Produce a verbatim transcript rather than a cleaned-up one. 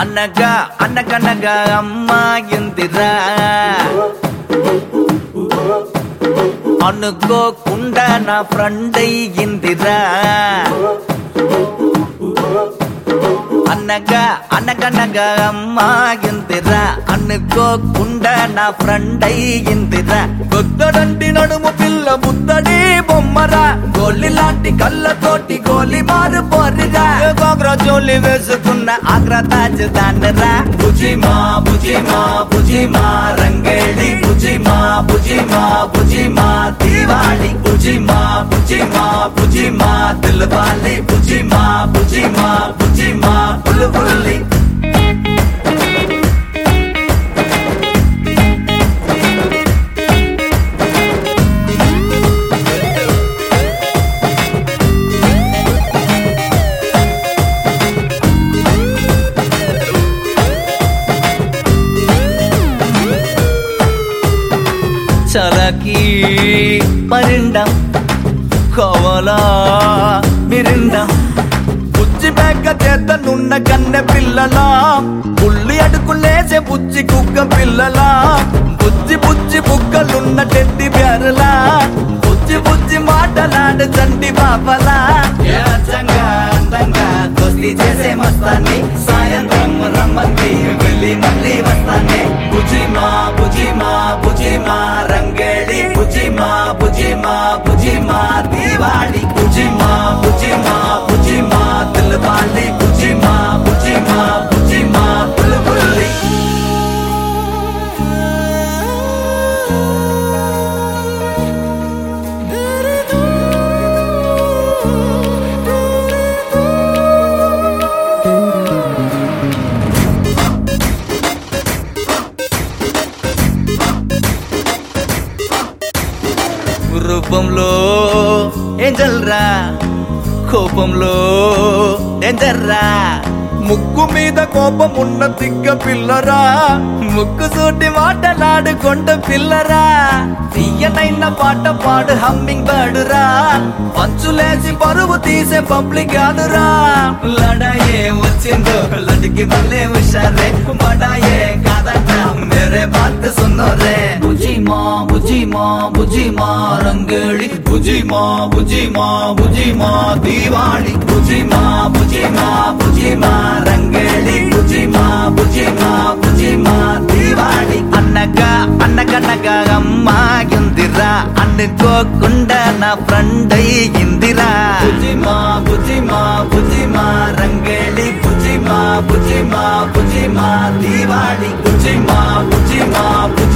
అనగా అనగనగా అమ్మాయిందిరా అనుకోకుండా నా ఫ్రెండ్ అయ్యిందిరా అనగా అనగనగా అమ్మాయిందిరా అనుకోకుండా నా ఫ్రెండ్ అయ్యిందిరా కొత్తడంటి నడుము పిల్ల బుద్ధడి బొమ్మరా గోలి లాంటి కళ్ళతోటి గోలి మారు పోరిరా గోగ్రా జోలి వేసుకున్న ఆగ్రా తాజ్ దానరా బుజిమా బుజిమా బుజిమా రంగేళి బుజిమా బుజిమా బుజిమా దీవాలి బుజిమా బుజిమా బుజిమా దిల్వాలి బుజిమా బుజిమా బుజిమా బుల్బుల్లి చలకి పరిండం కోవలా మిరిండం బుజ్జి బెగ్గ చేతనున్న కన్నె పిల్లలా పుల్లి అడుకులేసే బుజ్జి కుక్క పిల్లలా బుజ్జి బుజ్జి బుగ్గలున్న టెడ్డి బ్యారలా బుజ్జి బుజ్జి మాటలాడు చంటి బాబలా అందంగా అందంగా దోస్తి చేసే మస్తాన్ని సాయంత్రం రమ్మంది వెళ్ళి మళ్ళీ వస్తానే బుజిమా బుజిమా బుజిమా రంగేళి బుజిమా బుజిమా బుజిమా దీవాలి బుజిమా బుజిమా బుజిమా దిల్వాలి బుజిమా బుజిమా బుజిమా బుల్బుల్లి రూపంలో ఏంజల్రా కోపంలో డేంజర్రా ముక్కు మీద కోపం ఉన్న తిక్క పిల్లరా ముక్కు సూటి మాటలాడుకొండ పిల్లరా తీయనైన పాట పాడు హమ్మింగ్ బర్డురా పంచులేసి పరువు తీసే పబ్లిక్ కాదురా లడాయే వచ్చిందో లడికి మళ్ళీ హుషారే బడాయే కాదంట మేరే బాత్ సున్నో రే బుజిమా బుజిమా బుజిమా రంగేళి బుజిమా బుజిమా బుజిమా దీవాలి బుజిమా బుజిమా బుజిమా రంగేళి బుజిమా బుజిమా బుజిమా దీవాలి అనగా అనగనగా అమ్మాయిందిరా అనుకోకుండా నా ఫ్రెండ్ అయ్యిందిరా బుజిమా బుజిమా బుజిమా రంగేళి బుజిమా బుజిమా బుజిమా దీవాలి బుజిమా బుజిమా బుజిమా